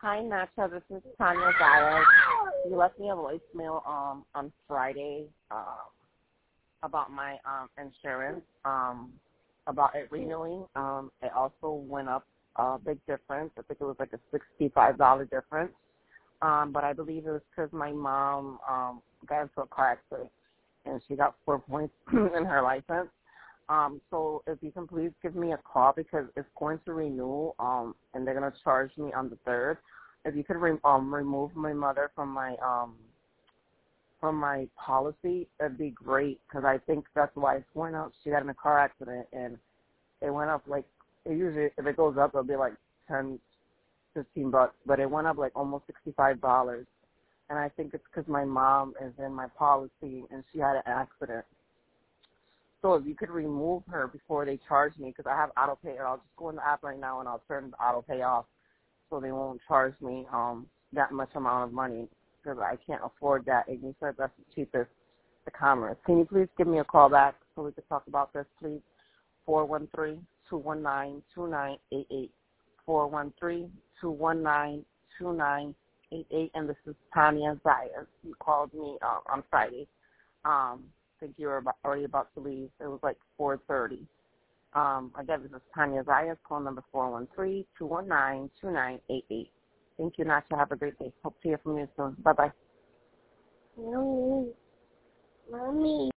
Hi, Nacha. This is Tanya Zayas. You left me a voicemail on Friday about my insurance, about it renewing. It also went up a big difference. I think it was like a $65 difference. But I believe it was because my mom got into a car accident and she got 4 points in her license. So if you can please give me a call because it's going to renew, and they're going to charge me on the 3rd. If you could remove my mother from my policy, that'd be great because I think that's why it's going up. She got in a car accident and it went up like, usually if it goes up, it'll be like $10-15, but it went up like almost $65. And I think it's because my mom is in my policy and she had an accident. So if you could remove her before they charge me, because I have auto pay, or I'll just go in the app right now and I'll turn the auto pay off so they won't charge me that much amount of money because I can't afford that. And you said that's the cheapest, the Commerce. Can you please give me a call back so we can talk about this, please? 413-219-2988. 413-219-2988. And this is Tanya Zayas. You called me on Friday. I think you were already about to leave. It was like 4:30. Again, this is Tanya Zayas, call number 413-219-2988. Thank you, Nacha. Have a great day. Hope to hear from you soon. Bye-bye. Mommy.